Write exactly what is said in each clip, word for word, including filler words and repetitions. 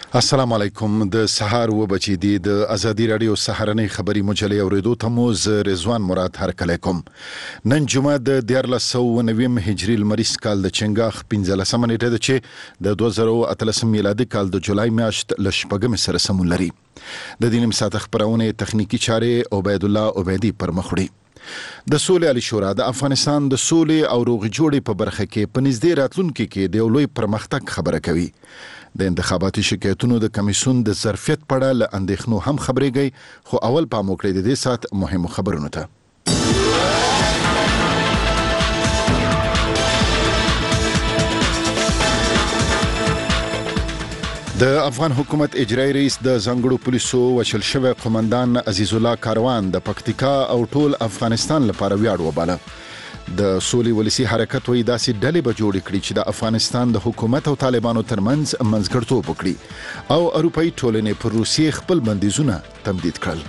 السلام علیکم. د سهار و بچی دی د ازادي رادیو سهارنۍ خبری مجلې اوریدو ته مو ز رضوان مراد هرکلی کوم. نن جمعه د دیارلس سوه نوي هجري لمریز کال د چنګاښ پنځلسمه نیټه ده چې د دوه زره اتلسم میلادي کال د جولای میاشت له شپږمې سره سمون لري. د دې نیم ساعت خبرونه تخنیکی چارې عبید الله عبیدی پر مخ وړي. د سولې علی شورا د افغانستان د سولې او روغې جوړې په برخه کې په نږدې راتلونکي کې د یو لوی پرمختګ خبره کوي. د انتخاباتي شکایتونو د کمیسیون د ظرفیت په اړه له اندېښنو هم خبرېږي، خو اول پام وکړئ د دې ساعت مهمو خبرونو ته. د افغان حکومت اجرایی رئیس د ځانګړو پولیسو وشل شوی قومندان عزیز الله کاروان د پکتیکا او ټول افغانستان لپاره ویاړ وباله. د سولې ولسی حرکت وایي داسې ډلې به جوړې کړي چې د افغانستان د حکومت او طالبانو ترمنځ منځګړیتوب وکړي او اروپایي ټولنې پر روسیې خپل بندیزونه تمدید کړل.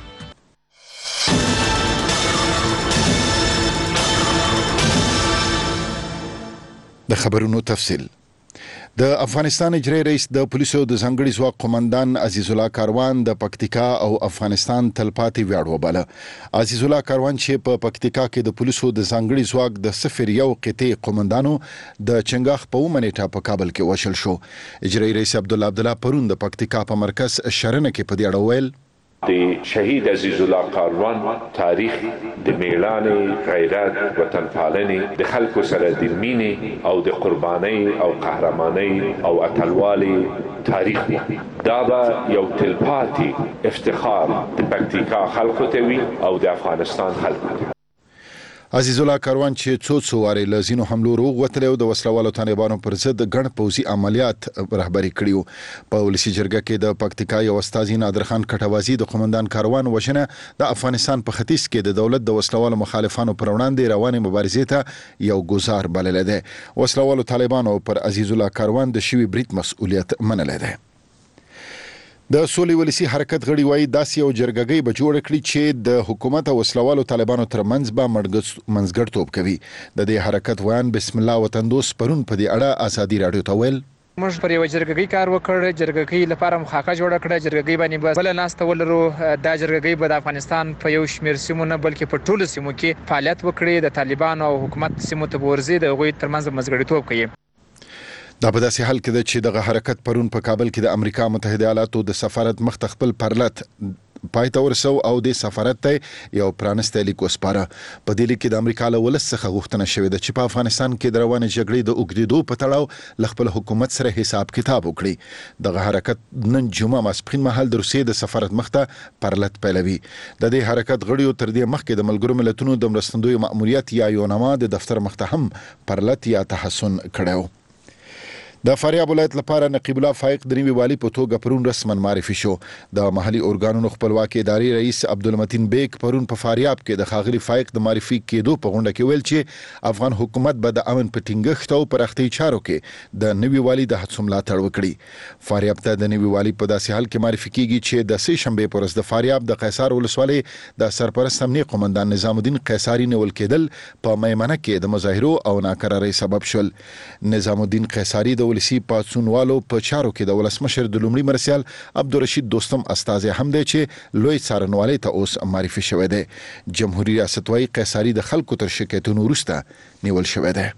د خبرونو تفصیل. د افغانستان اجرایی رئیس د پولیسو د ځانګړي ځواک قومندان عزیز الله کاروان د پکتیکا او افغانستان تلپاتې ویاړ وباله. عزیز الله کاروان چې په پکتیکا کې د پولیسو د ځانګړي ځواک د صفر یو قطعې قومندانو د چنګاښ په اومه نیټه په کابل کې وشل شو. اجرایی رئیس عبدالله عبدالله پرون د پکتیکا په مرکز شرنه کې په دې اړه ویل: د شهید عزیز الله کاروان تاریخ د میړانې، غیرت، وطن پالنې، د خلکو سره د مینې او د قربانۍ او قهرمانۍ او اتلوالي تاریخ دی. دا به یو تلپاتې افتخار د پکتیکا خلکو ته وي او د افغانستان خلکو ته. عزیز الله کاروان چې څو څو وارې له ځینو حملو روغ وتلی او د وسلوالو طالبانو پر ضد ګڼ پوځي عملیات رهبري کړي وو. په ولسي جرګه کې د پکتیکا یو استازي نادر خان کټوازي د قومندان کاروان وژنه د افغانستان په ختیځ کې د دولت د وسلوالو مخالفانو پر وړاندې روانې مبارزې ته یو ګزار بللی دی. وسلوالو طالبانو پر عزیز الله کاروان د شوي برید مسؤلیت منلی دی. د سولې ولسی حرکت غړي وایي داسې یو جرګګۍ به جوړ کړي چې د حکومت او وسلوالو طالبانو ترمنځ به منځګړیتوب کوي. د دې حرکت ویان بسم الله وطندوس پرون په دې اړه ازادي رادیو ته ویل: موږ پر یو جرګګۍ کار وکړ، جرګګۍ لپاره مخاکه جوړه کړه، جرګګۍ باندې به بل ناسته ولرو. دا جرګګۍ به د افغانستان په یو شمېر سیمو نه بلکې په ټولو سیمو کې فعالیت وکړي، د طالبانو او حکومت سیمو ته ورځي، د هغوی ترمنځ منځګړیتوب کوي. دا په داسې حال کې ده چې دغه حرکت پرون په کابل کې د امریکا متحده ایالاتو د سفارت مخ ته خپل پرلت پای ته ورسو او د سفارت ته یو پرانستی لیک وسپاره. په دې لیک کې د امریکا له ولس څخه غوښتنه شوې ده چې په افغانستان کې د روانې جګړې د اوږدېدو په تړاو له خپل حکومت سره حساب کتاب وکړي. دغه حرکت نن جمعه ماسپښین مهال د روسیې د سفارت مخ ته پرلت پیلوي. د دې حرکت غړیو تر دې مخکې د ملګرو ملتونو د مرستندوی مأموریت یا یونما د دفتر مخ ته هم پرلت یا تحسن کړی و. د فاریاب ولایت لپاره نقیب الله فائق د نوي والي په توګه پرون رسما معرفي شو. د محلي ارګانونو خپلواکي ادارې رئیس عبدالمتین بیگ پرون په فاریاب کې د ښاغلي فائق د معرفي کېدو په غونډه کې ویل چې افغان حکومت به د امن په ټینګښت او پراختیايي چارو کې د نوي والي د هڅو ملاتړ وکړي. فاریاب ته د نوي والي په داسې حال کې معرفي کیږي چې د سې شنبې په ورځ د فاریاب د قیصار ولسوالۍ د سرپرست امنیه قومندان نظام الدین قیصاري نیول کېدل په میمنه کې د مظاهرو او ناکرارۍ سبب شول. نظام الدین قیصاري د ولسی پاتسونوالو په چارو کې د ولسمشر د لومړي مرسیال عبدالرشید دوستم استازی هم دی چې لوی څارنوالۍ ته اوس معرفي شوی دی. جمهوریت ریاست وايي قیصاري د خلکو تر شکایتونو وروسته نیول شوی دی.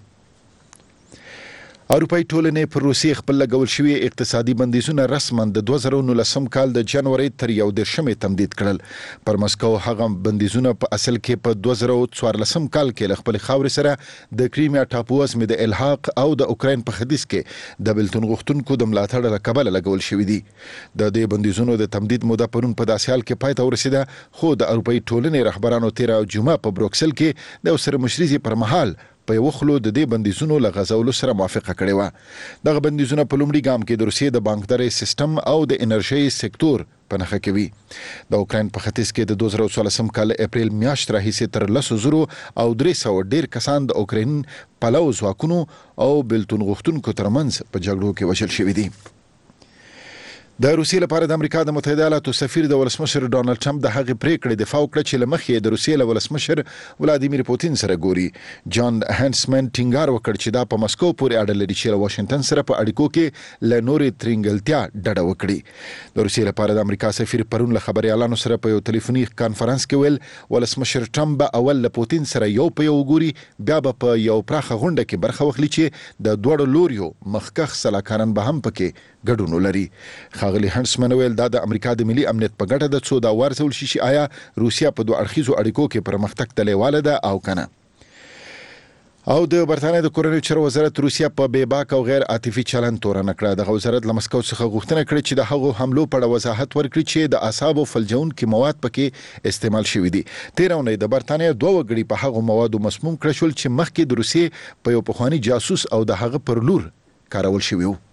اروپایي ټولنې پر روسیې خپل لګول شوي اقتصادي بندیزونه رسما د دوه زره نولسم کال د جنوري تر یو دېرشمې تمدید کړل. پر مسکو هغه بندیزونه په اصل کې په دوه زره څوارلسم کال کې له خپلې خاورې سره د کریمیا ټاپو وزمې د الحاق او د اوکراین په ختیځ کې د بېلتون غوښتونکو د ملاتړ له کبله لګول شوي دي. د دې بندیزونو د تمدید موده پرون په داسې حال کې پای ته ورسېده، خو د اروپایي ټولنې رهبرانو تېره جمعه په بروکسل کې د یو سرمشریزې پر مهال په یو خلو د دې بندیزونو له غځولو سره موافقه کړې وه. دغه بندیزونه په لومړي ګام کې د روسیې د بانکدارۍ سیستم او د انرژۍ سکتور په نښه کوي. د اوکراین په ختیځ کې د دوه زره څوارلسم کال اپریل میاشت راهیسې تر لسو زرو او درې سوه ډېر کسان د اوکراین پلو ځواکونو او بېلتون غوښتونکو ترمنځ په جګړو کې وژل شوي دي. د روسیې لپاره د امریکا د متحده ایالاتو سفیر د ولسمشر ډونالد ټرمپ د هغې پریکړې دفاع وکړه چې له مخې د روسیې له ولسمشر ولادیمیر پوتین سره ګوري. جان هانسمن ټینګار وکړ چې دا په مسکو پورې اړه لري چې له واشنگټن سره په اړیکو کې له نورې ترینګلتیا ډډه وکړي. د روسیې لپاره د امریکا سفیر پرون له خبريالانو سره په یو ټلیفوني کانفرنس کې ویل ولسمشر ټرمپ به اول له پوتین سره یو په یو ګوري، بیا به په یو پراخه غونډه کې برخه واخلي چې د دوړو لوریو مخکخ سلاکاران به هم پکې ګډون ولري. ښاغلي هانسمن ویل دا د امریکا د ملي امنیت په ګټه ده څو دا وارسول شي چې آیا روسیا په دوه اړخیزو اړیکو کې پرمختګ ته لیواله ده او کنه. او د برتانیې د کورنیو چارو وزارت روسیا په بې باک او غیر عاطفي چلند تورنه کړه. د وزارت له مسکو څخه غوښتنه کړې چې د هغو حملو په اړه وضاحت ورکړي چې د اعصابو فلجونکي مواد پکې استعمال شوي دي. تیر اونۍ د برتانیې دوه وګړي په هغو موادو مسموم کړل شول چې مخکې د روسیې په یو پخوانی جاسوس او د هغه پر لور کارول شوي وو.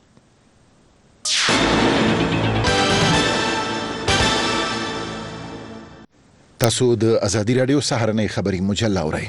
تاسو د ازادي رادیو سهارنۍ خبري مجله اورئ.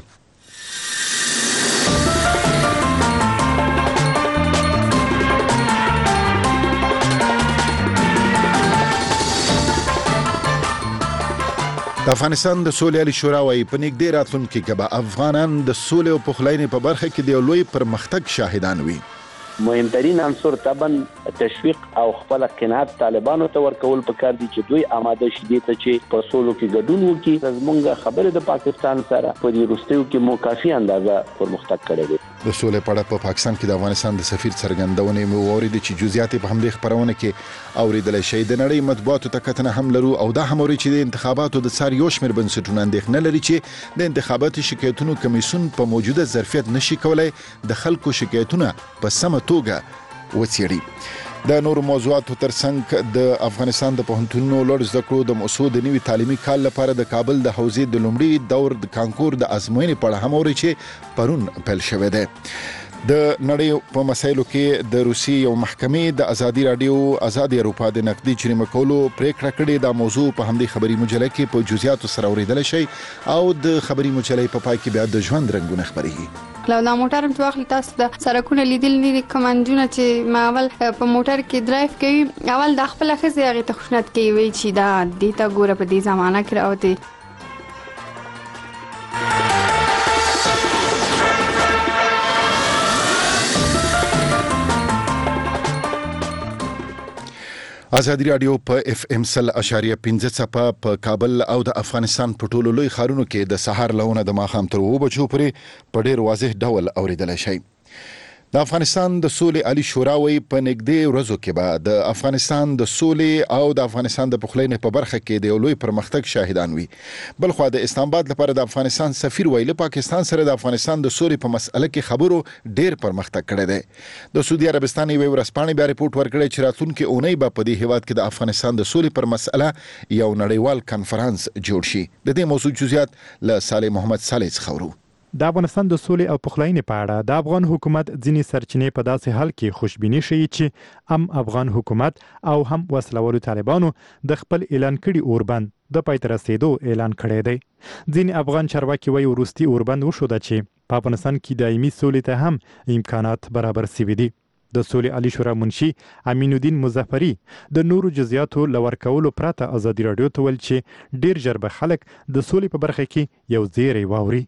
د افغانستان د سولې عالی شورا وايي په نږدې راتلونکي کې به افغانان د سولې او پخلاینې په برخه کې د لوی پرمختګ شاهدان وي. مهمترین عنصر طبعا تشویق او خپل قناعت طالبانو ته ورکول پکار دي چې دوی آماده شي دي چې په سولو کې ګډون وکړي. زمونږ خبره د پاکستان سره په دې وروستیو کې مو کافي اندازه پرمختګ کړی دی. د سولې په اړه په پاکستان کې د افغانستان د سفیر څرګندونې مو اورېدې چې جزئیات په همدې خبرونه کې اورېدل شي. د نړۍ مطبوعاتو ته کتنه هم لرو او دا هم اوري چې د انتخاباتو د څار یو شمېر بنسټونو اندېښنه لري چې د انتخاباتي شکایتونو کمیسیون په موجوده ظرفیت نشي کولای د خلکو شکایتونه په سمه توګه وڅېړي. د نورو موضوعاتو ترڅنګ د افغانستان د پوهنتونونو لوړ زده کړو د موسسو د نوي تعلیمي کال لپاره د کابل د حوزې د لومړي دور د کانکور د ازموینې په اړه هم اوري چې پرون پیل شوی دی. د نړۍ په مسایلو کې د روسي یو محکمې د ازادي رادیو ازادي اروپا د نقدي جریمه کولو پریکړه کړې. دا موضوع په همدې خبري مجله کې په جزئیاتو سره اوریدل شي او د خبري مجلې په پای کې بیا د ژوند رنگونه خبري. لو دا موټر هم واخلي تاسو د سرکونه لیدل نه دي کمانډونه چې ما اول په موټر کې ډرایو کوي اول د خپل خزه هغه ته خوشنط کوي وی چې دا د تا ګوره په دې زمانہ کې راوته. ازادي رادیو په اف ام سل اشاریه پنځه څپه په کابل او د افغانستان په ټولو لوی ښارونو کې د سهار لهونه د ماښام تر اوه بجو پورې په ډیر واضح ډول اوریدل شي. د افغانستان د سولې عالی شورا وايي په نږدې ورځو کې به د افغانستان د سولې او د افغانستان د پخلاینې په برخه کې د لوی پرمختګ شاهدان وي. بلخو د اسلام آباد لپاره د افغانستان سفیر ویل پاکستان سره د افغانستان د سولې په مسأله کې خبرو ډیر پرمختګ کړی دی. د سعودي عربستان یو ورسپانې بیا ریپورت ورکړی چې راتلونکي اونۍ به په دې هیواد کې د افغانستان د سولې پر مسأله یو نړیوال کانفرنس جوړ شي. د دې موضوع جزئیات له صالح محمد صالح څخه ورو. د افغانستان د سولې او پخلاینې په اړه د افغان حکومت ځینې سرچینې په داسې حال کې خوشبیني ښیي چې هم افغان حکومت او هم وسلوالو طالبانو د خپل اعلان کړي اوربند د پای ته رسیدو اعلان کړی دی. ځینې افغان چارواکي وایي وروستي اوربند وښوده چې په افغانستان کې دایمي سولې ته هم امکانات برابر سوي دي. د سولې عالی شورا منشي امین الدین مظفری د نورو جزئیاتو لور کولو پرته ازادي رادیو ته ویل چې ډیر ژر به خلک د سولې په برخه کې یو زیری واوري.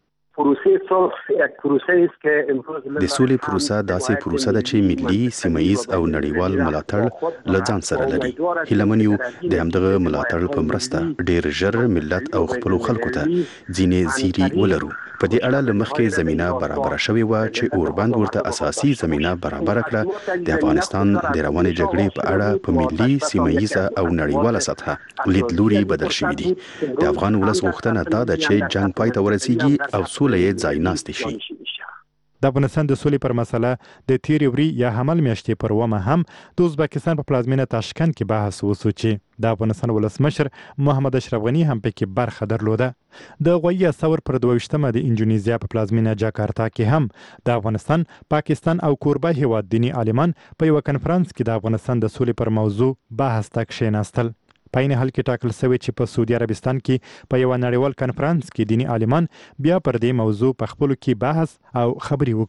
د سولې پروسه داسې پروسه ده چې ملي، سیمه‌ییز او نړیوال ملاتړ له ځان سره لري. هیله یو د همدغه ملاتړ په مرسته ډیر ژر ملت او خپل خلکو ته ځینې زیری ولرو. په دې اړه له مخکې زمينه برابر شوې و چې اوربند ورته اساسي زمينه برابر کړه. د افغانستان د روانې جګړې په اړه په ملي، سیمه‌ییز او نړیواله سطحه لیدلوري بدل شوې دي. د افغان ولس غوښتنه دا ده چې جنگ پای ته ورسیږي او سوله یې ځای ناستې شي. د افغانستان د سولې پر مسله د تیرې وري یا حمل میاشتې پر ومه هم د ازبکستان په پلازمینه تاشکند کې بحث وسو چې د افغانستان ولسمشر محمد اشرف غنی هم پکې برخه درلوده. د غوي ثور پر دوه ویشتمه د انډونیزیا په پلازمینه جاکارتا کې هم د افغانستان، پاکستان او کوربه هیواد دینی عالمان په یو کنفرانس کې د افغانستان د سولې پر موضوع بحث ته کښېناستل. په عین حال کې ټاکل شوی چې په سعودي عربستان کې په یو نړیوال کنفرانس کې دینی عالمان بیا پر دې موضوع په خپلو کې بحث او خبرې وکړي.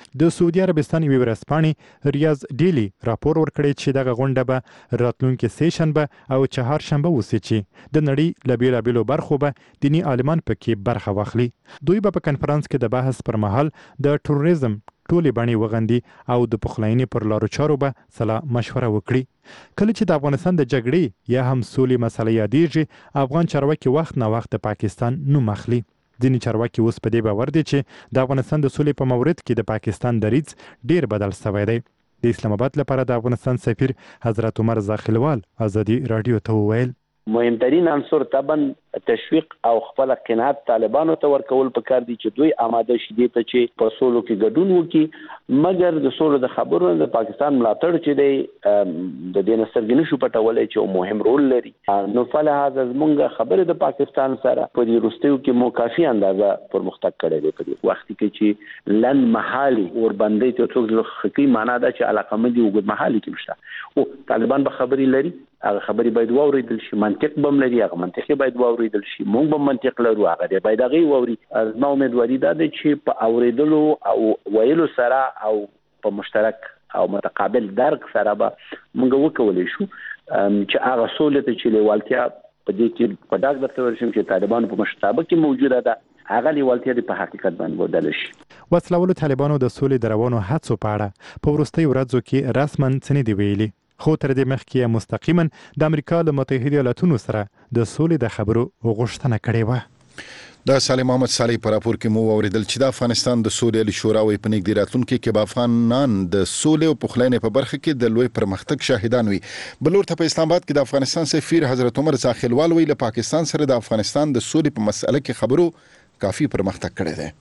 د سعودي عربستان یوې ورځپاڼې ریاض ډیلی راپور ورکړی چې دغه غونډه به راتلونکي سه شنبه او چهارشنبه وسي چې د نړۍ له بېلابېلو برخو به دیني عالمان پکې برخه واخلي. دوی به په کنفرانس کې د بحث پر مهال د ټوریزم ټولې بڼې وغندي او د پخلاینې پر لارو چارو به سلا مشوره وکړي. کله چې د افغانستان د جګړې یا هم سولې مسله یادېږي، افغان چارواکي وخت نه وخت د پاکستان نوم اخلي. ځینې چارواکي اوس په دې باور دي چې د افغانستان د سولې په مورد کې د پاکستان دریځ ډیر بدل شوی دی. د اسلام آباد لپاره د افغانستان سفیر حضرت عمر زاخلوال ازادي رادیو ته وویل مهمترین عنصر طبعا تشویق او خپل قناعت طالبانو ته ورکول پکار دي چې دوی آماده شي دي ته چې په سولو کې ګډون وکړي، مګر د سولو د خبرو د پاکستان ملاتړ چې دی د دې نسترګنه شو پټولې چې مهم رول لري. نو فلهذا زمونږ خبره د پاکستان سره په دې وروستیو کې مو کافي اندازه پرمختګ کړی دی. په دې وخت کې چې لن محالي اور باندې ته څوک خکې معنا ده چې علاقه مدي وګد محالي کې مشته او طالبان به خبري لري، هغه خبري باید واوریدل شي، منطق بم لري، هغه منطق باید واوریدل شي، مونږ به منطق لرو، هغه باید هغه واوري. زما امیدواري ده چې په اوریدلو او ویلو سره او په مشترک او متقابل درک سره به مونږ وکولای شو چې هغه سولې ته چې لیوالتیا په دې کې په داګ درته ورشم چې طالبانو په مشتابه کې موجوده ده، هغه لیوالتیا په حقیقت باندې بدل شي. وسلوالو طالبانو د سولې د روانو هڅو په اړه په وروستیو ورځو کې رسماً څه نه دی ویلي، خو تر دې مخکې مستقیما د امریکا له متحده ایالاتونو سره د سولې د خبرو غوښتنه کړې وه. د سالم محمد صالح په راپور کې مو اوریدل چې د افغانستان د سولې علي شورا وي په نږدې راتلونکي کې به افغانان د سولې او پخلاینې په برخه کې د لوی پرمختګ شاهدان وي. بلور ته په اسلام آباد کې د افغانستان سفیر حضرت عمر زاخلوال وی له پاکستان سره د افغانستان د سولې په مسأله کې خبرو کافي پرمختګ کړی دی.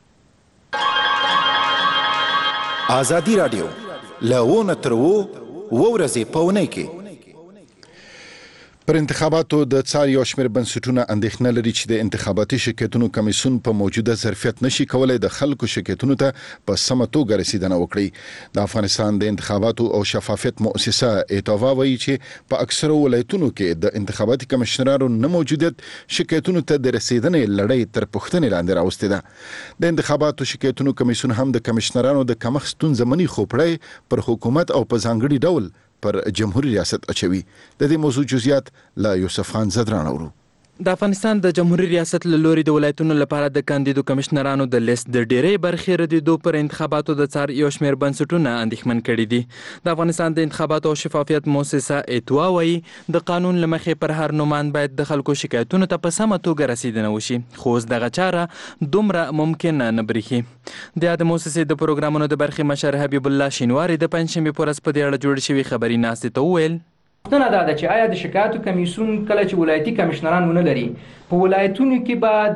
ازادي رادیو لونه ترو ورځې په ونې کې پر انتخاباتو د څار یو شمېر بنسټونه اندېښنه لري چې د انتخاباتي شرکتونو کمیسیون په موجوده ظرفیت نشي کولای د خلکو شرکتونو ته په سمه توګه رسیدنه وکړي. د افغانستان د انتخاباتو او شفافیت مؤسسه ایتاوا وایي چې په اکثرو ولایتونو کې د انتخاباتي کمشنرانو نه موجودیت شرکتونو ته د رسیدنې لړۍ تر پوښتنې لاندې راوستې ده. د انتخاباتو شرکتونو کمیسیون هم د کمشنرانو د کمښت ستونزه مني، خو پړی پر حکومت او په ځانګړي ډول پر جمهوریت ریاست اچوي. د دې موضوع جزئیات لا یوسف خان زدران اورو. د افغانستان د جمهوریت ریاست له لوري د ولایتونو لپاره د کاندیدو کمشنرانو د لیست د ډیرې برخې ردیدو پر انتخاباتو د څار یو شمېر بنسټونه اندېښمن کړي دي. د افغانستان د انتخاباتو او شفافیت مؤسسه ایتوا وایي د قانون له مخې پر هر نومان باید د خلکو شکایتونو ته په سمه توګه رسیدنه وشي، خو اوس دغه چاره دومره ممکن نه برېښي. د یاد مؤسسې د پروګرامونو د برخې مشر حبیب الله شینواری د پنځشنبې په ورځ په دې اړه جوړې شوې خبري ناستې ته وویل پوښتنه دا ده چې آیا د شکایاتو کمیسیون کله چې ولایتي کمشنران ونه لري په ولایتونو کې به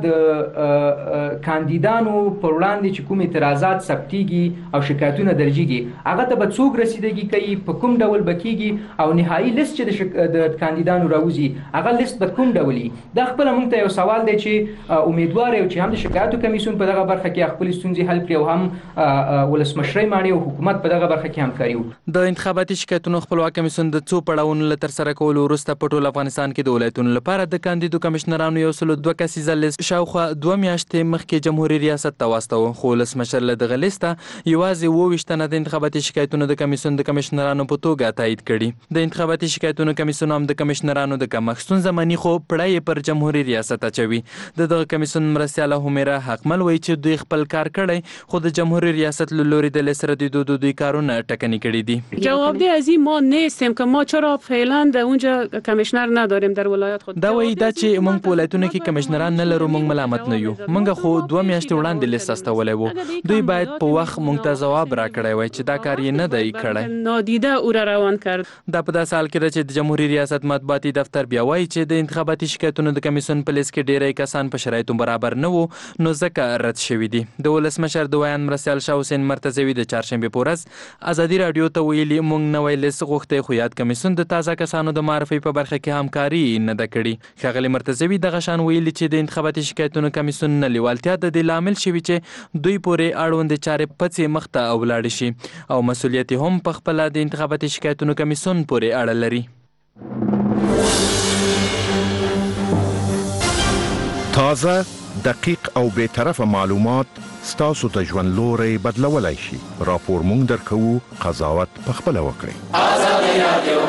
د کاندیدانو پر وړاندې چې کوم اعتراضات ثبتېږي او شکایتونه درجیږي هغه ته به څوک رسیدګي کوي، په کوم ډول به کېږي او نهایي لیست چې د شک... د کاندیدانو راوځي هغه لیست به کوم ډول وي. دا خپله موږ ته یو سوال دی چې امیدوار یو چې هم د شکایاتو کمیسیون په دغه برخه کې خپلې ستونزې حل کړي او هم ولسمشرۍ ماڼۍ او حکومت په دغه برخه کې همکاري وکړي. د انتخاباتي شکایتونو خپلواک کمیسیون د څو پړاوونو له ترسره کولو وروسته په ټول افغانستان کې د ولایتونو لپاره د کاندیدو کمشنرانو یو سلو دوه کسیزه لیست شاوخوا دوه میاشتې مخکې جمهوریت ریاست ته واستاوه، خو ولسمشر له دغه لیسته یوازې اووه ویشت تنه د انتخاباتي شکایتونو د کمیسیون د کمشنرانو په توګه تایید کړي. د انتخاباتي شکایتونو کمیسیون هم د کمشنرانو د کمښت ستونزه مني، خو پړی پر جمهوریت ریاست اچوي. د دغه کمیسیون مرستیاله همیره حقمل وایي چې دوی خپل کار کړی، خو د جمهوریت ریاست له لوري د لیست ردیدو د دوی کارونه ټکني کړي دي. جواب دی از این ما نیستیم که ما چرا فعلا در اونجا کمشنر نداریم در ولایت خود. دا وایي دا چې موږ په ولایتونو کې کمشنران نه لرو، موږ ملامت نه یو، موږ خو دوه میاشتې وړاندې لیست استولی وو. دوی باید په وخت موږ ته ځواب راکړی وای چې دا کار یې نه دی کړی. نادیده او را روان کرد. دا په داسې حال کې ده چې د جمهوریت ریاست مطبوعاتي دفتر بیا وایي چې د انتخاباتي شکایتونو د کمیسیون په لیست کې ډیری کسان په شرایطو برابر نه وو، نو ځکه رد شوي دي. د ولسمشر د ویان مرستیال شاه حسین مرتضوي د چهارشنبې په ورځ ازادي راډیو ته ویلي موږ نوی لیست غوښتی، خو یاد کمیسیون د تازه کسانو د معرفي په برخه کې همکاري نه ده کړې. ښاغلي مرتضوي دغه شان ویلي چې د انتخاباتي شکایتونو کمیسیون نه لیوالتیا د دې لامل شوي چې دوی پورې اړوندې چارې پڅې مخ ته ولاړې شي او مسؤلیت هم په خپله د انتخاباتي شکایتونو کمیسیون پورې اړه لري. تازه دقیق او بے طرفه معلومات ستاسو ته ژوند لوري بدلولای شي. راپور مونږ درکو، قضاوت پخپله وکړئ. ازادي رادیو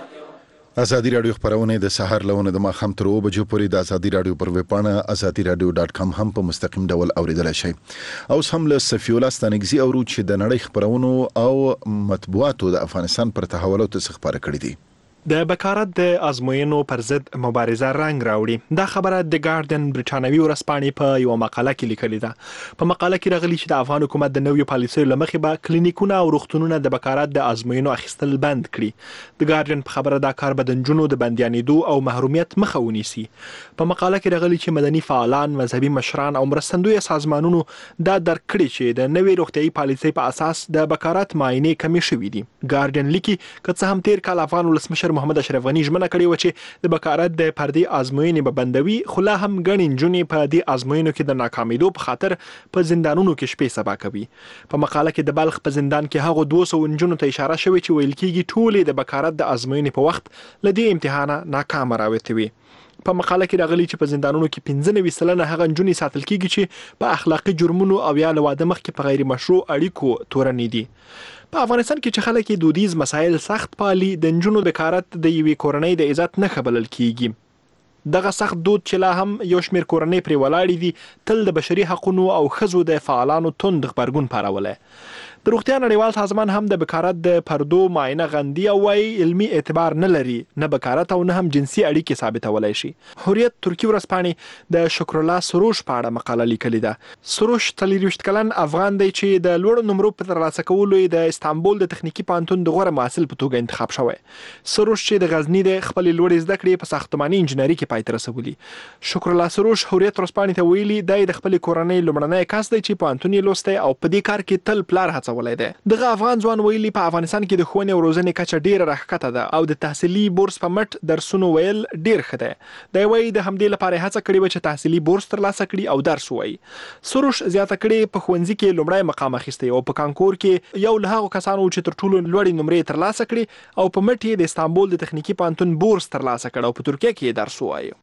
ازادي رادیو خبرونه د سحر لونه د ماخام تر او بجو پورې د ازادي رادیو پر ویب پاڼه ازادي رادیو ډاټ کام هم په مستقیم ډول اوریدلای شئ. او هم له سفیولا ستانګزي او چې د نړۍ خبرونو او مطبوعاتو د افغانستان پر تحولاتو څخه خبره کړې دي. د بکارت د ازموینو پر ضد مبارزه رنګ راوړي. دا خبره د ګارډن برټانوي ورځپاڼې په یو مقاله کې لیکلې ده. په مقاله کې راغلي چې د افغان حکومت د نویو پالیسیو لمخې به کلینیکونه او روغتونونه د بکارت د ازموینو اخیستل بند کړي. د ګارډن په خبره دا کار به د نجونو د بندیانېدو او محرومیت مخه ونیسي. په مقاله کې راغلي چې مدني فعالان، مذهبي مشران او مرستندوی سازمانونو دا درک کړي چې د نوې روغتیايي پالیسۍ په اساس د بکارت معاینې کمې شوې دي. ګارډن لیکي که څه هم تیر کال افغان ولسمشر محمد اشرف غنی ژمنه کړې و چې د بکارت د پردي ازموینې به بندوي، خو لا هم ګڼې نجونې په دې ازموینو کې د ناکامیدو په خاطر په زندانونو کې شپې سبا کوي. په مقاله کې د بلخ په زندان کې هغو دوه سوه نجونو ته اشاره شوې چې ویل کېږي ټولې د بکارت د ازموینې په وخت له دې امتحانه ناکامه راوتې وي. په مقاله کې راغلي چې په زندانونو کې پنځه نوي سلنه هغه نجونې ساتل کېږي چې په اخلاقي جرمونو او یا له واده مخکې په غیر مشروع اړیکو تورنې دي. په افغانستان کې چې خلک دودیز مسایل سخت پالي، د نجونو بکارت د یوې کورنۍ د عزت نښه بلل کېږي. دغه سخت دود چې لا هم یو شمېر کورنۍ پرې ولاړې دي تل د بشري حقونو او ښځو د فعالانو توند غبرګون پارولی. د روغتیا نړیوال سازمان هم د بکارت د پردو معاینه غندي او وايي علمي اعتبار نه لري، نه بکارت او نه هم جنسي اړیکې ثابتولای شي. حریت ترکی ورځپاڼې د شکر الله سروش په اړه مقاله لیکلې ده. سروش څلورویشت کلن افغان دی چې د لوړو نمرو په ترلاسه کولو د استانبول د تخنیکي پوهنتون د غوره محصل په توګه انتخاب شوی. سروش چې د غزني د خپلې لوړې زده کړې په ساختماني انجنیري کې پای ته رسولي. شکر الله سروش حریت ورځپاڼې ته ویلي دی د خپلې کورنۍ لومړنی کس دی چې پوهنتون یې لوستی او په دې کار کې تل پلار هڅولی دی. دغه افغان ځوان ویلي په افغانستان کې د ښوونې او روزنې کچه ډیره راښکته ده او د تحصیلي بورس په مټ درسونو ویل ډیر ښه دی. دی وایي د همدې لپاره هڅه کړې وه چې تحصیلي بورس ترلاسه کړي او درس ووایي. سروش زیاته کړې په ښوونځي کې لومړی مقام اخیستی او په کانکور کې یو له هغو کسانو چې تر ټولو لوړې نمرې ترلاسه کړي او په مټ یې د استانبول د تخنیکي پوهنتون بورس ترلاسه کړ او په ترکیه کې درس ووایي.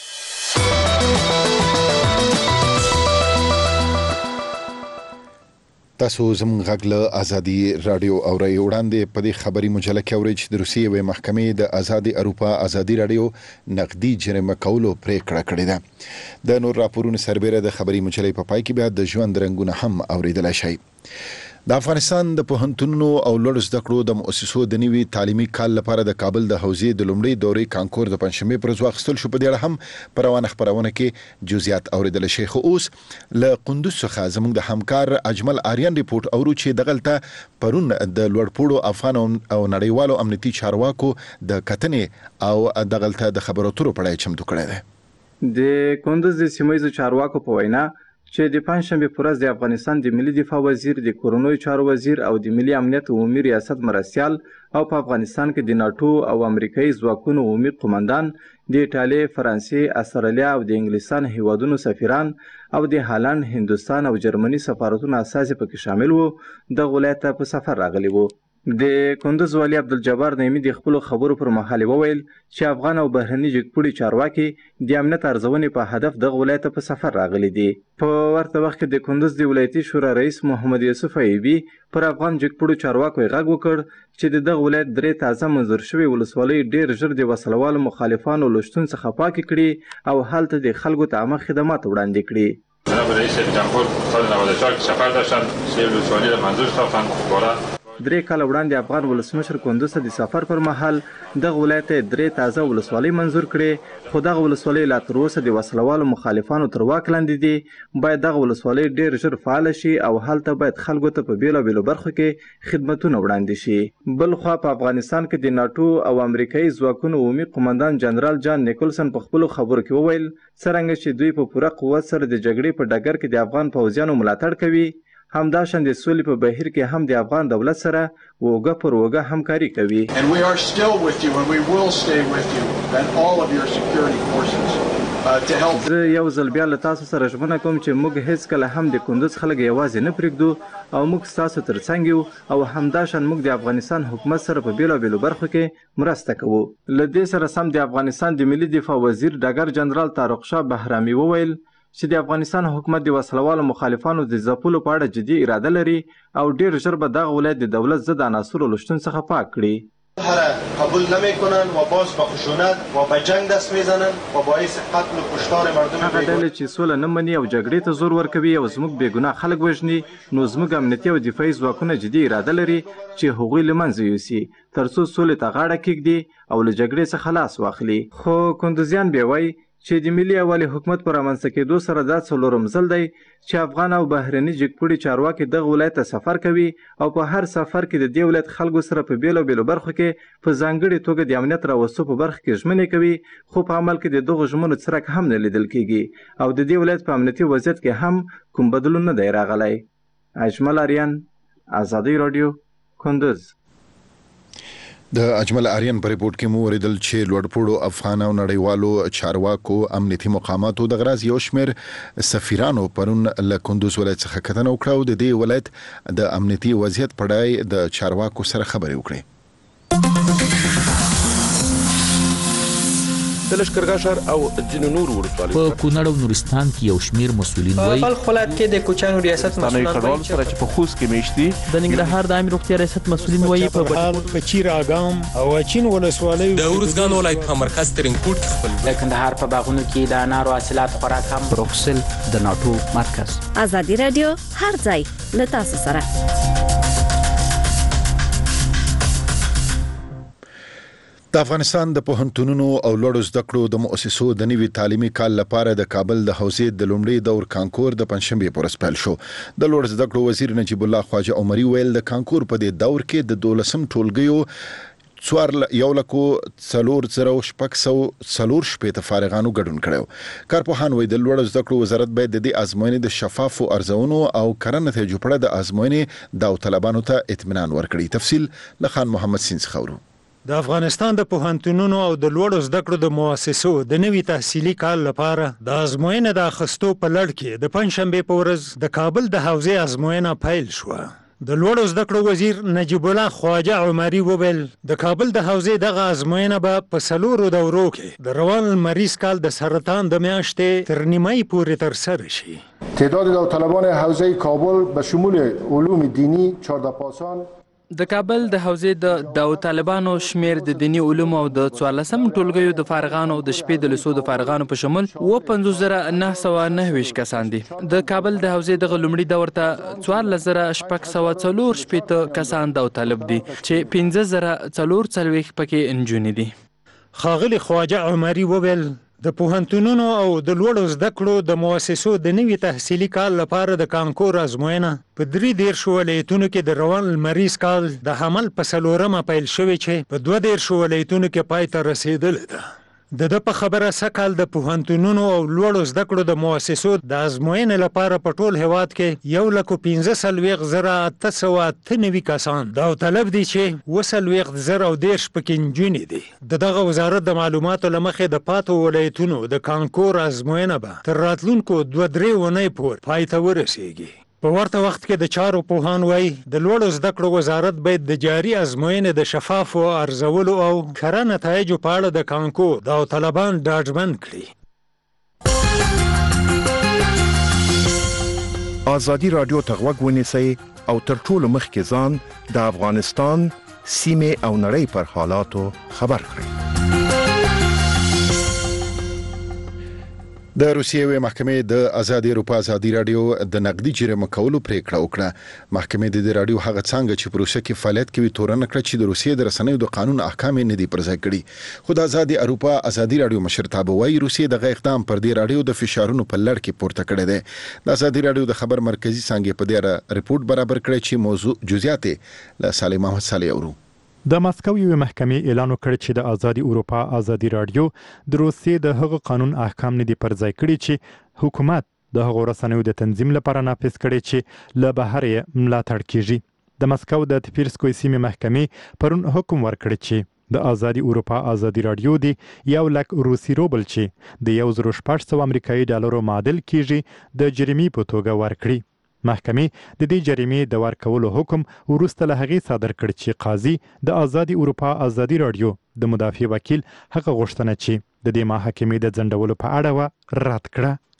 تاسو زموږ غږ له ازادي رادیو اورئ. وړاندې په دې خبري مجله کې اورئ چې د روسیې یوې محکمې د ازادي اروپا ازادي رادیو نقدي جریمه کولو پریکړه کړې ده. د نور راپورونو سربېره د خبري مجلې په پای کې بیا د ژوند رنګونه هم اوریدلای شئ. د افغانستان د پوهنتونونو او لوړو زده کړو د مؤسسو د نوي تعلیمي کال لپاره د کابل د حوزې د لومړۍ دورې کانکور د پنځشنبې پر ورځ واخیستل شو. په دې اړه هم په روانه خبرونه کې جزئیات اوریدل شي. خو اوس له قندوز څخه زموږ د همکار اجمل آریان ریپورت اورو چې دغلته پرون د لوړپوړو افغان او نړیوالو امنیتي چارواکو د کتنې او دغلته د خبرو اترو په اړه چمتو کړی دی. د قندوز د سیمایي چارواکو په وینا چې د پنځشنبې پر ورځ د افغانستان د ملي دفاع وزیر، د کورونوي چارو وزیر او د ملي امنیت عمومي ریاست مرستیال او په افغانستان کې د ناتو او امریکایي ځواکونو عمومي قومندان، د ایټالیا، فرانسې، استرالیا او د انګلستان هیوادونو سفیران او د هالند، هندوستان او جرمني سفارتونو اساسي پکې شامل وو. د ولایت په سفر راغلي وو. د کندوز والي عبدالجبار نعیمي د خپلو خبرو پر مهال وویل چې افغان او بهرني جګپوړي چارواکي د امنیت ارزونې په هدف دغه ولایت په سفر راغلي دي. په ورته وخت کې د کندوز د ولایتي شورا رئیس محمد یوسف ایوبي پر افغان جګپوړو چارواکو غږ وکړ چې د دغه ولایت درې تازه منظور شوي ولسوالۍ ډیر ژر د وسلوالو مخالفانو له شتون څخه پاکې کړي او هلته د خلکو ته عامه خدمات وړاندې کړي. جناب رئیس جمهور سال نود و چهار که سفر داشتن سه ولسوالی را منظور ساختن باره درې کاله وړاندې افغان ولسمشر کندوز ته د سفر پر مهال دغه ولایت درې تازه ولسوالۍ منظور کړي، خو دغه ولسوالۍ لا تر اوسه د وسلوالو مخالفانو تر واک لاندې دي. باید دغه ولسوالۍ ډیر ژر فعال شي او هلته باید خلکو ته په بیلابیلو برخو کې خدمتونه وړاندې شي. بل خوا په افغانستان کې د ناتو او امریکایي ځواکونو عمومي قومندان جنرال جان نیکولسن په خپلو خبرو کې وویل څرنګه چې دوی په پوره قوت سره د جګړې په ډګر کې د افغان پوځیانو ملاتړ کوي، همداشان د سولې په بهیر کې هم د افغان دولت سره وګه پر وګه همکاري کوي. And we are still with you and we will stay with you and all of your security forces uh, to help. زه یو ځل بیا له تاسو سره ژمنه کوم چې موږ هیڅ کله هم د کندوز خلک یوازې نه پرېږدو او موږ ستاسو تر څنګ یو او همداشان موږ د افغانستان حکومت سره په بیلابیلو برخو کې مرسته کوو. له دې سره سم د افغانستان د ملي دفاع وزیر ډګر جنرال طارق شاه بهرامي وویل چې د افغانستان حکومت د وسلوالو مخالفانو د ځپلو په اړه جدي اراده لري او ډیر ژر به دغه ولایت د دولت ضد عناصرو له شتون څخه پاک کړي. هر قبول نمیکنن و باز با خشونت و به جنگ دست میزنن و باعث قتل و کشتار مردم هغه ډلې چې سوله نه مني او جګړې ته زور ورکوي او زموږ بېګناه خلک وژني نو زموږ امنیتي او دفاعي ځواکونه جدي اراده لري چې هغوی له منځه یوسي تر څو سولې ته غاړه کېږدي او له جګړې څخه لاس واخلي. خو کندوزیان بیا وایي چې د ملي یووالي حکومت پر رامنځته کېدو سره دا څلورم ځل دی چې افغان او بهرني جګپوړي چارواکي دغه ولایت ته سفر کوي او په هر سفر کې د دې ولایت خلکو سره په بیلو بیلو برخو کې په ځانګړې توګه د امنیت راوستو په برخه کې ژمنې کوي خو په عمل کې د دغو ژمنو څرک هم نه لیدل کېږي او د دې ولایت په امنیتي وضعیت کې هم کوم بدلون نه دی راغلی. اجمل آریان، آزادی رادیو، کندوز. د اجمل آریان په ریپورت کې مو وریدل چې لوړپوړو افغان او نړیوالو چارواکو امنیتي مقاماتو د غراز یو شمېر سفیرانو پرون له کندوز ولایت څخه کتنه وکړه او د دې ولایت د امنیتي وضعیت په اړه د چارواکو سره خبرې وکړې. د لشکرګاه ښار او ځینو نورو ولسوالیو په کونړ او نورستان کې یو شمېر مسؤلین وایي په خپل کې د کوچانو ریاست مسؤلین وایي چې په خوست کې میشتي د ننګرهار د عامه روغتیا ریاست مسؤلین وایي په بهال په چیر اګام او اچین ولسوالیو د ورزګان ولایت په مرکز ترینکوټ خپل د کندهار په باغونو کې د انارو حاصلات خوراک هم پروفسل د ناټو مرکز. آزادی رادیو هر ځای له تاسو سره. د افغانستان د پوهنتونونو او لوړو زده کړو د مؤسسو د نوي تعلیمي کال لپاره د کابل د حوزې د لومړي دور کانکور د پنځشنبې پر ورځ پیل شو. د لوړو زده کړو وزیر نجیب الله خواجه عمري ویل د کانکور په دې دور کې د دولسم ټولګیو څوار یو لکو څلور زره شپږ سوه څلور شپېته فارغانو ګډون کړی. کارپوهان وایي د لوړو زده کړو وزارت باید د دې ازموینې د شفافو ارزونو او کره نتیجو په اړه د ازموینې داوطلبانو ته اطمینان ورکړي. تفصیل له خان محمد سین څخه اورو. د افغانستان د پوهنتونونو او د لوړو زده کړو د مؤسسو د نوي تحصیلي کال لپاره د ازموینې د اخیستو په لړ کې د پنځشنبې په ورځ د کابل د حوزې ازموینه پیل شوه. د لوړو زده کړو وزیر نجیب الله خواجه عمري وویل د کابل د حوزې دغه ازموینه به په څلورو دورو کې د روان لمریز کال د سرطان د میاشتې تر نیمایي پورې ترسره شي. تعداد داوطلبان حوزه کابل به شمول علوم دینی چهارده پاسان د کابل د حوزې د داوطلبانو شمیر د دینی علومو او د څوارلسم ټولګیو د فارغانو او د شپې د لسو د فارغانو په شمول اووه پنځوس زره نهه سوه نهه ویشت کسان دي. د کابل د حوزې دغه لومړي دور ته څوارلس زره شپږ سوه څلور شپېته کسان داوطلب دي چې پنځه زره څلور څلوېښت پکې نجونې دي. ښاغلي خواجه عمري وویل د پوهنتونونو او د لوړو زده کړو د مؤسسو د نوي تحصیلي کال لپاره د کانکور ازموینه په درې دېرشو ولایتونو کې د روان لمریز کال د حمل په څلورمه پیل شوې چې په دوه دېرشو ولایتونو کې پای ته رسېدلې ده. د ده په خبره سږ د پوهنتونونو او لوړو زده کړو د مؤسسو د ازموینې لپاره په ټول هیواد کې یو لکو پنځه څلوېښت زره اته سوه اته نوي کسان داوطلب دي چې اووه څلوېښت زره او دېرش پکې نجونې دي. د دغه وزارت د معلوماتو له مخې د پاتو ولایتونو د کانکور ازموینه به تر راتلونکو دوه درې اونۍ پورې پای ته ورسېږي. په ورته وخت کې د چارو پوهان وایي د لوړو زده کړو وزارت باید د جاري ازموینې د شفافو ارزولو او کره نتایجو په اړه د کانکور داوطلبان ډاډمن کړي. آزادی رادیو ته غوږ ونیسئ او تر ټولو مخکې ځان د افغانستان سیمې او نړۍ پر حالاتو خبر کړئ. د روسیې محکمې د آزادي اروپا آزادي رادیو د نقدي جریمه کولو پریکړه وکړه. محکمې د دې رادیو هغه څنګه چې په روسیه کې فعالیت کوي تورن کړ چې د روسیې د رسنیو د قانون احکام نه دي پر ځای کړي. خو د آزادي اروپا آزادي رادیو مشرتابه وایي روسیې د اقدام پر دې رادیو د فشارونو په لړ کې پورته کړی دی. د آزادي رادیو د خبر مرکزی څنګه په دې ریپورت برابر کړی چې موضوع جزئیات له صالح محمد صالح اورو. د مسکو یو محکمې اعلان وکړ چې د آزادي اروپا آزادي رادیو د روسیې د هغه قانون احکام نه دي پر ځای کړي چې حکومت د هغه رسنیو د تنظیم لپاره نافذ کړي چې له بهر یې ملاتړ کیږي. د مسکو د تپیرسکوی سیمې محکمې پرون حکم ورکړ چې د آزادي اروپا آزادي رادیو دی یو لک روسي روبل چې د یو زره شپږ سوه امریکایي ډالرو معادل کیږي د جریمې په توګه ورکړي. محکمې د دې جریمې د ورکولو حکم وروسته له هغې صادر کړ چې قاضي د آزادي اروپا آزادي رادیو د مدافع وکیل هغه غوښتنه چې د دې محکمې د ځنډولو په اړه و رد کړه.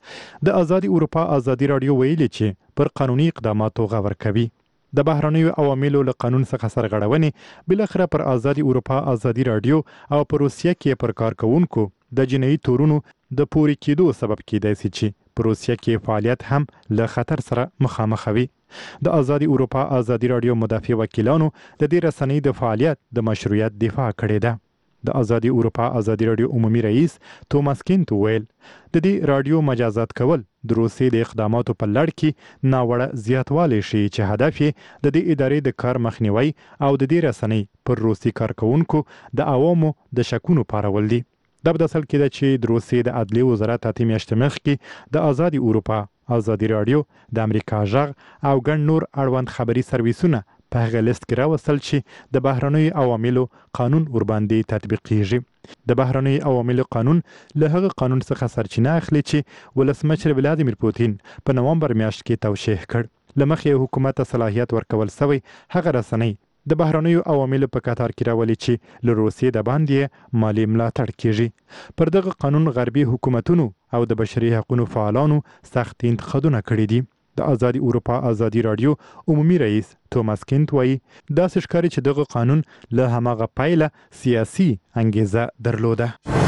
د ازادي اروپا ازادي رادیو ویلي چې پر قانوني اقداماتو غور کوي. د بهرنیو عواملو له قانون څخه سرغړونې بلخره پر ازادي اروپا ازادي رادیو او پر روسیه کې پر کارکونکو د جنایي تورونو د پوري کېدو سبب کېدای شي چې پر روسیه کې فعالیت هم له خطر سره مخامخ وي. د ازادي اروپا ازادي رادیو مدافع وکیلانو د دې رسنۍ د فعالیت د مشروعیت دفاع کړې ده. د ازادي اروپا ازادي رادیو عمومي رئیس توماس کینت ویل د دې رادیو مجازات کول د روسیې د اقداماتو په لړ کې ناوړه زیاتوالی شي چې هدف یې د دې ادارې د کار مخنیوي او د دې رسنۍ پر روسي کارکونکو د عوامو د شکونو پارول دي. دا په اصل کې ده چې د روسیې د عدلیې وزارت اته میاشتې مخکې د ازادي اروپا ازادي رادیو د امریکا غږ او ګڼ نور اړوند خبري سرویسونه په هغه لیست کې راوستل چې د بهرنیو عواملو قانون ورباندې تطبیقیږي. د بهرنیو عواملو قانون له هغه قانون څخه سرچینه اخلي چې ولسمشر ولادیمیر پوتین په نومبر میاشت کې توشیح کړ. له مخې حکومت ته صلاحیت ورکول سوی هغه رسنۍ د بهرنیو عواملو په کتار کې راولي چې له روسیې د باندې مالی ملاتړ کیږي. پر دغه قانون غربي حکومتونو او د بشري حقوقو فعالانو سخت انتقادونه کړي دي. د ازادي اروپا ازادي رادیو عمومي رئیس توماس کینت وایي داسې ښکاري چې دغه قانون له هماغه پایله سیاسي انګیزه درلوده.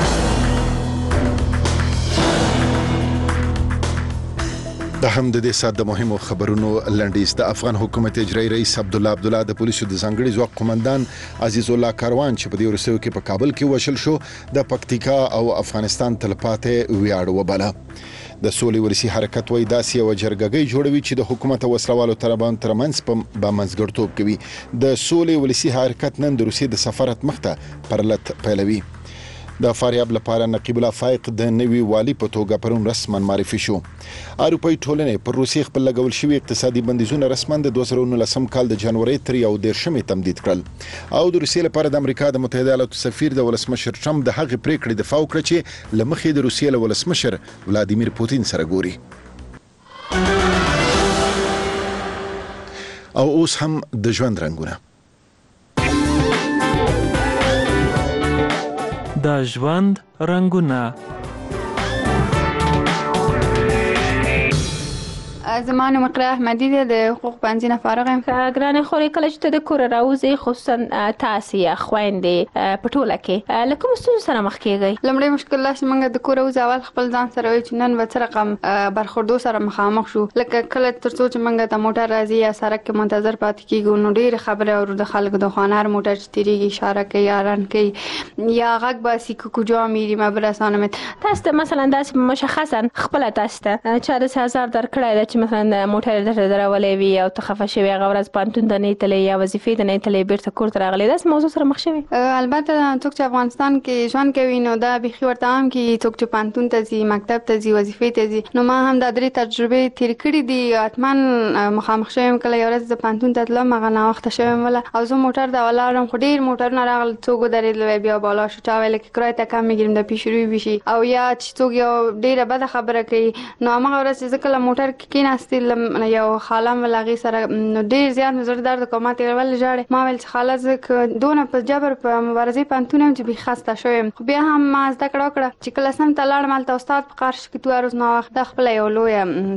د هم د دې سات د مهمو خبرونو لنډیز. د افغان حکومت اجرایی رئیس عبدالله عبدالله د پولیسو د ځانګړي ځواک قومندان عزیز الله کاروان چې په دې ورسېو کې په کابل کې وشل شو د پکتیکا او افغانستان تلپاتې ویاړ وباله. د سولې ولسی حرکت وای داسې یو جرګګۍ جوړوي چې د حکومت او وسلوالو طالبان ترمنځ په بامنځګړتوب کوي. د سولې ولسی حرکت نن د روسیې د سفارت مخته پرلط پیلوي. د فاریاب لپاره نقیب الله فائق د نوي والی په توګه پرون رسما معرفي شو. اروپאי ټولنې پر روسیې خپل لګول شوی اقتصادي بندیزونه رسما د دوه زره نولسم کال د جنوري تر یو دیرشمې تمدید کړل او د روسیې لپاره د امریکا د متحده ایالاتو سفیر د ولسمشر ټرمپ د هغې پریکړې دفاع وکړه چې لمخې د روسیې له ولسمشر ولادیمیر پوتین سره ګوري. او اوس هم د ژوند رنگونه. د ژوند رنگونه. زمانه مقره احمدی د حقوق پنځه نه فارغ یم. ګرانه خوري کله چې د کور راوځي خصوصا تاسو یا خويندې په ټوله کې لکه مستو سره مخ کېږي. لمړی مشکل لا چې موږ د کور راوځي اول خپل ځان سره وي چې نن به رقم برخوردو سره مخامخ شو. لکه کله ترڅو چې موږ د موټر راځي یا سړک کې منتظر پاتې کیږو نو ډېر خبره او د خلکو د خانار موټر چې تیریږي اشاره کوي یاران کوي یا غږ باسي کو جو اميري مبرسانه مت تاسو ته مثلا داسې مشخصا خپل تاسو ته چې د هزار درکړای چې مثلا موټر د درولې وي او تخفه شوی غورز پانتون د نه تلې یا وظیفې د نه تلې بیرته کور ته راغلي داس موضوع سره مخ شوی. البته څوک چې افغانستان کې ژوند کوي نو دا بيخي ورته هم کې څوک چې پانتون ته ځي مکتب ته ځي وظیفې ته ځي نو ما هم د درې تجربه تیر کړې دي. اتمن مخامخ شوم کله یو ورځ د پانتون ته تلم هغه نه وخت شوم ولا او زه موټر دا ولارم خو ډیر موټر نه راغل څوک درېدل بیا بالا شو چا ویل کې کرای ته کم میګرم د پیشروي بشي او یا چې څوک یو ډیره بده خبره کوي نو هغه ورځ چې کله موټر کې کېناستل یو خالم ولغی سره ډیر زیات نظر درد کومه ته ول جاړي ما ول خاله زک دونه په جبر په مبارزې پانتونم چې به خسته شوم خو بیا هم ما زده کړو کړه چې کله سم تلاړ مال ته استاد په قارش کې تو ارز نو وخت د خپل یو لوی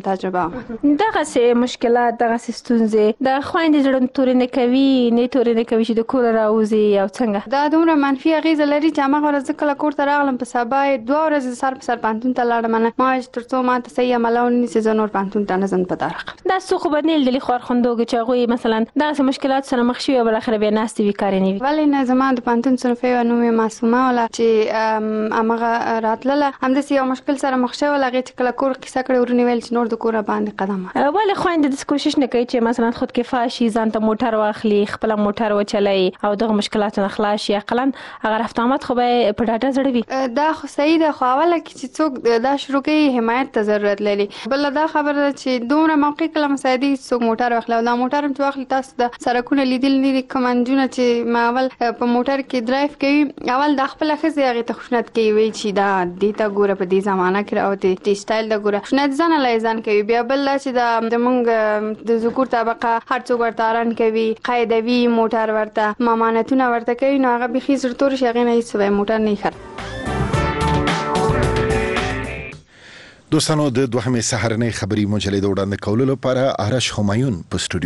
تجربه دغه سه مشکلات دغه ستونزې د خويندې جوړن تورې نه کوي نه تورې نه کوي چې د کور راوځي او څنګه دا دومره منفي اغیزه لري چې هغه ورځ کله کور ته راغلم په سبا دوه ورځې سر په سر پانتون ته لاړم ما چې ترڅو ما ته صحیح عملونه سيزون ور پانتون ته نه زن په تاریخ دا څه خو بدنیل د خور خوندوګ چې غوي مثلا دا مشکلات سره مخ شي او بل اخر به ناستي وکاري نه وي ولې نه زما د پانتون سره فیو نو معصومه ولا چې امغه راتله هم د یو مشکل سره مخ شو لغه چې کله کور قصه کړي ورنی ویل چې نور د کور باندې قدم ولې خويند د کوشش نه کوي چې مثلا خود کفایه شي ځان ته موټر واخلي خپل موټر وچلای او دغه مشکلات نه خلاص شي عقلن اگر افتامت خو به په ډاټا زړوي دا خو صحیح ده خو اوله کې چې څوک دا شروع کوي حمایت ته ضرورت لري بل دا خبره چې دومره موقع کله مساعدي څوک موټر واخلي دا موټر هم واخلي تاسو د سرکونه لیدل نه کمانجونه چې ما اول په موټر کې ډرایو کوي اول د خپل خزي هغه ته خوشنط کوي وی چې دا د تا ګوره په دې زمانہ کې او د سټایل د ګوره خوشنط ځان له ځان کوي بیا بل چې د موږ د ذکر طبقه هر څوک ورته اران کوي قاعدوي موټر ورته مامانتونه ورته کوي نو هغه به خې زړه شي هغه نه هیڅ موټر نه خر. دوستانو د دوهمې سهارنۍ خبري مجلې د وړاندې کولو لپاره آرش همایون په